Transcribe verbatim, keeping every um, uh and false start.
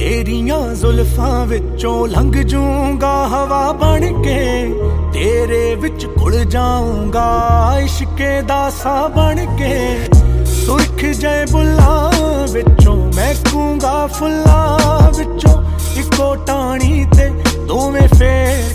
तेरियां जुल्फां विचों लंघ जूंगा हवा बन के, तेरे विच घुल जाऊंगा इश्के दा सा बन के। सुर्ख जय बुल्लां विचों महकूंगा फुल्लां विचों, इको टाणी ते दोवें फेर